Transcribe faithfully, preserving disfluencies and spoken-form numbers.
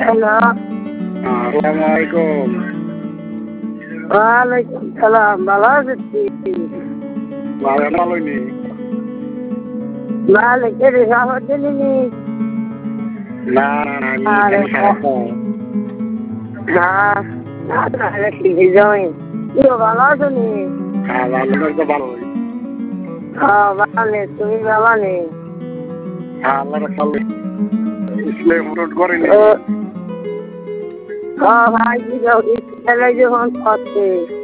Hello. আসসালামু আলাইকুম। ওয়ালাইকুম সালাম। ভালো আছিস? ভালো ভালো নি ভালো করে খবর দিলি? না না না আরে আমি খারাপ না না না টিভি যাই কি ভালো আছো নি? হ্যাঁ ভালো তো ভালো হ্যাঁ ভালো নেই, তুমি ভালো নেই? হ্যাঁ আল্লাহ রাখাল ইসলাম রোড করেনি ও ভাই কি যাও স্কুলে যখন করছে